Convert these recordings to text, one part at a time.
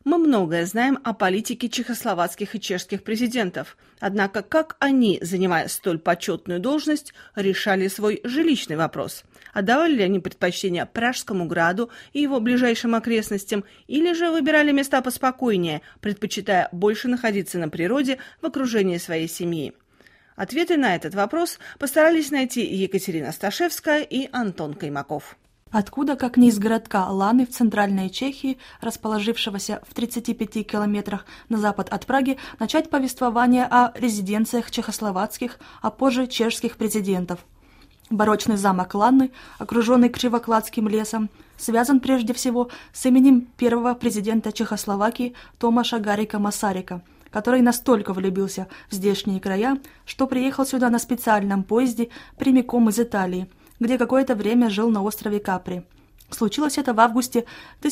Мы многое знаем о политике чехословацких и чешских президентов, однако как они, занимая столь почетную должность, решали свой жилищный вопрос? Отдавали ли они предпочтение Пражскому граду и его ближайшим окрестностям, или же выбирали места поспокойнее, предпочитая больше находиться на природе в окружении своей семьи? Ответы на этот вопрос постарались найти Екатерина Сташевская и Антон Каймаков. Откуда, как не из городка Ланы в центральной Чехии, расположившегося в 35 километрах на запад от Праги, начать повествование о резиденциях чехословацких, а позже чешских президентов. Барочный замок Ланны, окруженный Кривокладским лесом, связан прежде всего с именем первого президента Чехословакии Томаша Гарика Масарика, который настолько влюбился в здешние края, что приехал сюда на специальном поезде прямиком из Италии, где какое-то время жил на острове Капри. Случилось это в августе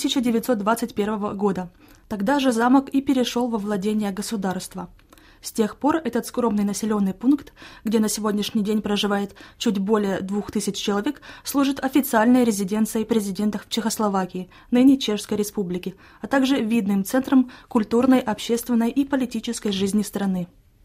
1921 года. Тогда же замок и перешел во владение государства. С тех пор этот скромный населенный пункт, где на сегодняшний день проживает чуть более 2000 человек, служит официальной резиденцией президентов Чехословакии, ныне Чешской Республики, а также видным центром культурной, общественной и политической жизни страны.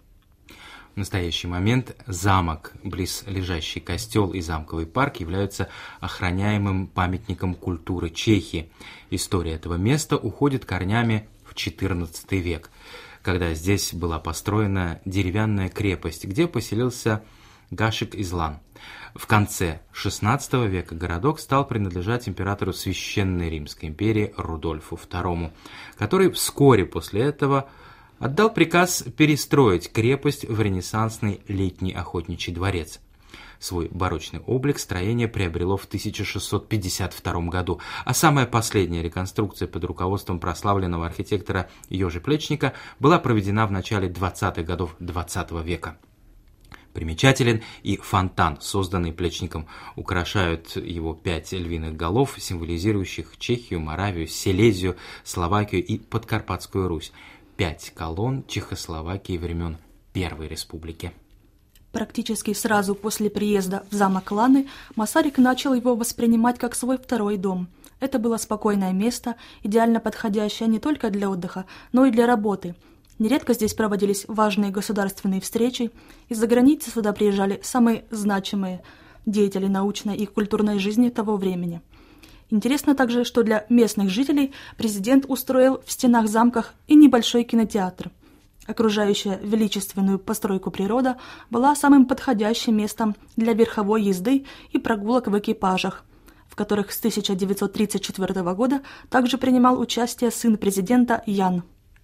В настоящий момент замок, близлежащий костел и замковый парк являются охраняемым памятником культуры Чехии. История этого места уходит корнями в XIV век, когда здесь была построена деревянная крепость, где поселился Гашек Излан. В конце XVI века городок стал принадлежать императору Священной Римской империи Рудольфу II, который вскоре после этого отдал приказ перестроить крепость в ренессансный летний охотничий дворец. Свой барочный облик строение приобрело в 1652 году, а самая последняя реконструкция под руководством прославленного архитектора Йожи Плечника была проведена в начале 20-х годов XX века. Примечателен и фонтан, созданный Плечником. Украшают его 5 львиных голов, символизирующих Чехию, Моравию, Силезию, Словакию и Подкарпатскую Русь. 5 колонн Чехословакии времен Первой Республики. Практически сразу после приезда в замок Ланы Масарик начал его воспринимать как свой второй дом. Это было спокойное место, идеально подходящее не только для отдыха, но и для работы. Нередко здесь проводились важные государственные встречи, из-за границы сюда приезжали самые значимые деятели научной и культурной жизни того времени. Интересно также, что для местных жителей президент устроил в стенах замках и небольшой кинотеатр. Окружающая величественную постройку природа была самым подходящим местом для верховой езды и прогулок в экипажах, в которых с 1934 года также принимал участие сын президента Ян.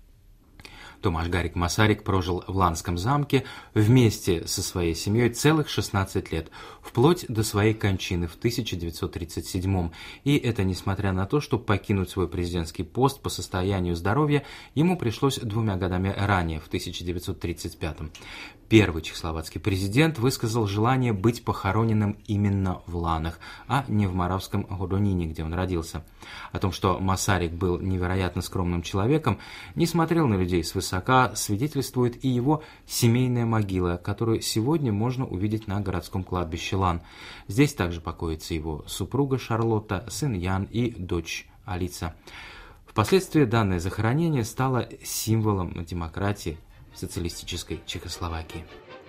Томаш Гарик Масарик прожил в Ланском замке вместе со своей семьей целых 16 лет, вплоть до своей кончины в 1937. И это несмотря на то, что покинуть свой президентский пост по состоянию здоровья ему пришлось 2 годами ранее, в 1935. Первый чехословацкий президент высказал желание быть похороненным именно в Ланах, а не в Моравском Годонине, где он родился. О том, что Масарик был невероятно скромным человеком, не смотрел на людей свысока, свидетельствует и его семейная могила, которую сегодня можно увидеть на городском кладбище Лан. Здесь также покоится его супруга Шарлотта, сын Ян и дочь Алиса. Впоследствии данное захоронение стало символом демократии в социалистической Чехословакии.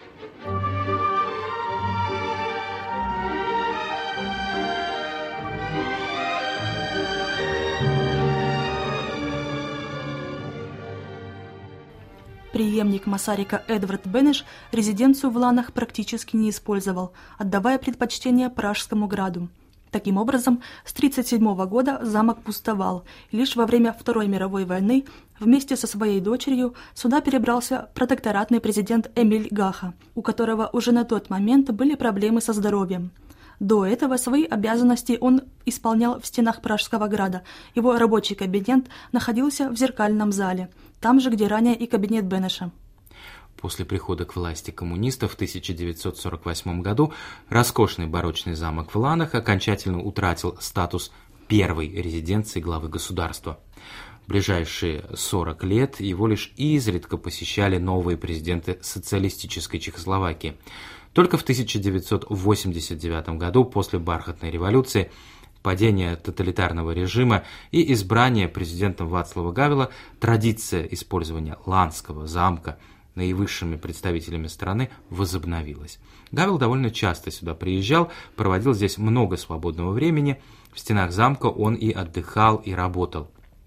Преемник Масарика Эдвард Бенеш резиденцию в Ланах практически не использовал, отдавая предпочтение Пражскому граду. Таким образом, с 1937 года замок пустовал, и лишь во время Второй мировой войны вместе со своей дочерью сюда перебрался протекторатный президент Эмиль Гаха, у которого уже на тот момент были проблемы со здоровьем. До этого свои обязанности он исполнял в стенах Пражского града. Его рабочий кабинет находился в зеркальном зале, там же, где ранее и кабинет Бенеша. После прихода к власти коммунистов в 1948 году роскошный барочный замок в Ланах окончательно утратил статус первой резиденции главы государства. В ближайшие 40 лет его лишь изредка посещали новые президенты социалистической Чехословакии. Только в 1989 году, после Бархатной революции, падения тоталитарного режима и избрания президентом Вацлава Гавела традиция использования Ланского замка наивысшими представителями страны возобновилась. Гавел довольно часто сюда приезжал, проводил здесь много свободного времени. В стенах замка он и отдыхал, и работал.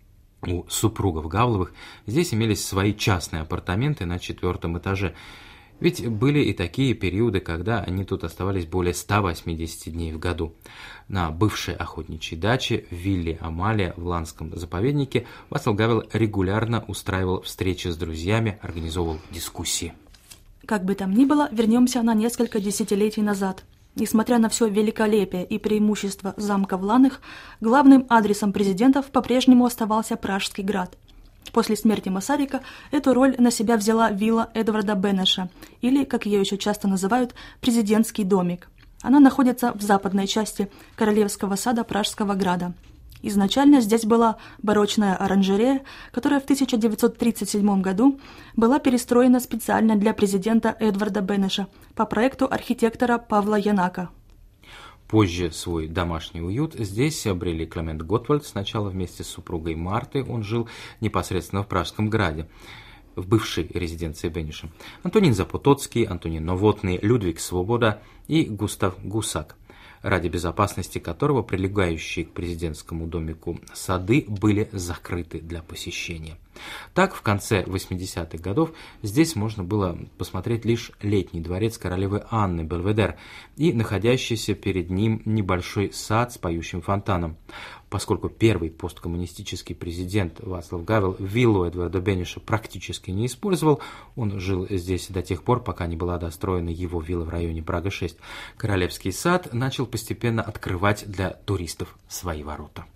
У супругов Гавловых здесь имелись свои частные апартаменты на 4-м этаже. Ведь были и такие периоды, когда они тут оставались более 180 дней в году. На бывшей охотничьей даче в вилле Амалия в Ланском заповеднике Вацлав Гавел регулярно устраивал встречи с друзьями, организовывал дискуссии. Как бы там ни было, вернемся на несколько десятилетий назад. Несмотря на все великолепие и преимущество замка в Ланах, главным адресом президентов по-прежнему оставался Пражский град. После смерти Масарика эту роль на себя взяла вилла Эдварда Бенеша, или, как ее еще часто называют, президентский домик. Она находится в западной части Королевского сада Пражского града. Изначально здесь была барочная оранжерея, которая в 1937 году была перестроена специально для президента Эдварда Бенеша по проекту архитектора Павла Янака. Позже свой домашний уют здесь обрели Климент Готвальд, сначала вместе с супругой Мартой, он жил непосредственно в Пражском граде, в бывшей резиденции Бенеша, Антонин Запотоцкий, Антонин Новотный, Людвиг Свобода и Густав Гусак, ради безопасности которого прилегающие к президентскому домику сады были закрыты для посещения. Так, в конце 80-х годов здесь можно было посмотреть лишь летний дворец королевы Анны Бельведер и находящийся перед ним небольшой сад с поющим фонтаном. Поскольку первый посткоммунистический президент Вацлав Гавел виллу Эдварда Бенеша практически не использовал, он жил здесь до тех пор, пока не была достроена его вилла в районе Прага-6, Королевский сад начал постепенно открывать для туристов свои ворота.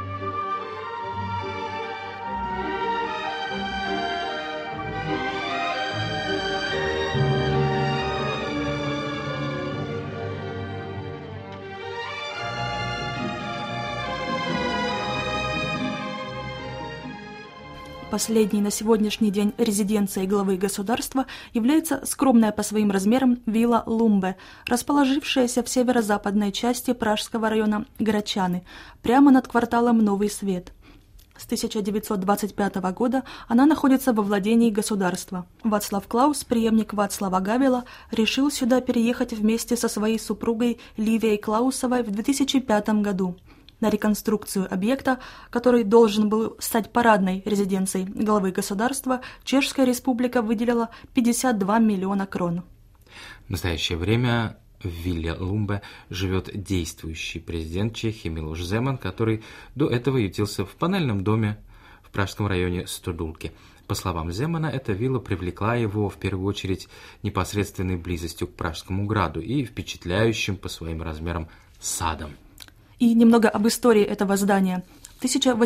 Последней на сегодняшний день резиденцией главы государства является скромная по своим размерам вилла Лумбе, расположившаяся в северо-западной части Пражского района Грачаны, прямо над кварталом Новый Свет. С 1925 года она находится во владении государства. Вацлав Клаус, преемник Вацлава Гавела, решил сюда переехать вместе со своей супругой Ливией Клаусовой в 2005 году. На реконструкцию объекта, который должен был стать парадной резиденцией главы государства, Чешская республика выделила 52 миллиона крон. В настоящее время в вилле Лумбе живет действующий президент Чехии Милош Земан, который до этого ютился в панельном доме в пражском районе Стодулки. По словам Земана, эта вилла привлекла его в первую очередь непосредственной близостью к Пражскому граду и впечатляющим по своим размерам садом. И немного об истории этого здания. В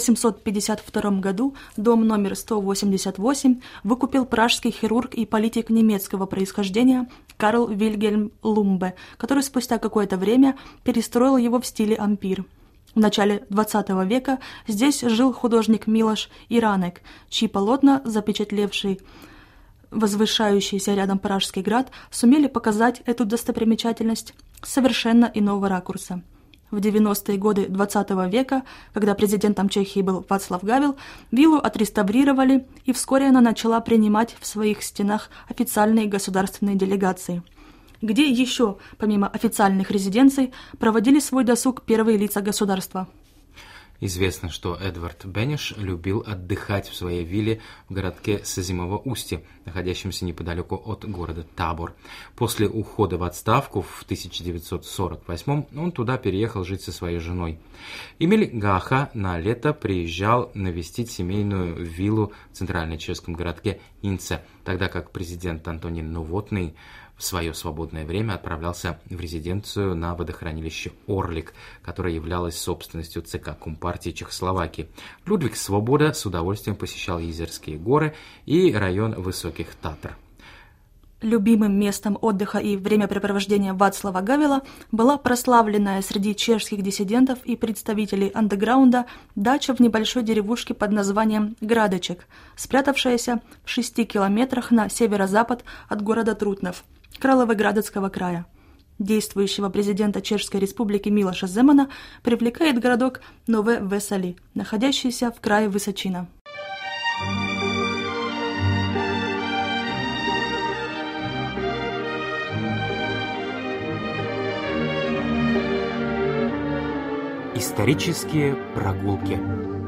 1852 году дом номер 188 выкупил пражский хирург и политик немецкого происхождения Карл Вильгельм Лумбе, который спустя какое-то время перестроил его в стиле ампир. В начале XX века здесь жил художник Милош Иранек, чьи полотна, запечатлевшие возвышающийся рядом Пражский град, сумели показать эту достопримечательность с совершенно иного ракурса. В 90-е годы XX века, когда президентом Чехии был Вацлав Гавел, виллу отреставрировали, и вскоре она начала принимать в своих стенах официальные государственные делегации. Где еще, помимо официальных резиденций, проводили свой досуг первые лица государства? Известно, что Эдвард Бенеш любил отдыхать в своей вилле в городке Сазимово-Устье, находящемся неподалеку от города Табор. После ухода в отставку в 1948 он туда переехал жить со своей женой. Эмиль Гаха на лето приезжал навестить семейную виллу в центрально-чешском городке Инце, тогда как президент Антонин Новотный в свое свободное время отправлялся в резиденцию на водохранилище Орлик, которое являлось собственностью ЦК Компартии Чехословакии. Людвиг Свобода с удовольствием посещал Езерские горы и район Высоких Татр. Любимым местом отдыха и времяпрепровождения Вацлава Гавела была прославленная среди чешских диссидентов и представителей андеграунда дача в небольшой деревушке под названием Градочек, спрятавшаяся в 6 километрах на северо-запад от города Трутнов, Кровоградецкого края. действующего президента Чешской Республики Милоша Земана, привлекает городок Нове Весали, находящийся в крае Высочина. Исторические прогулки.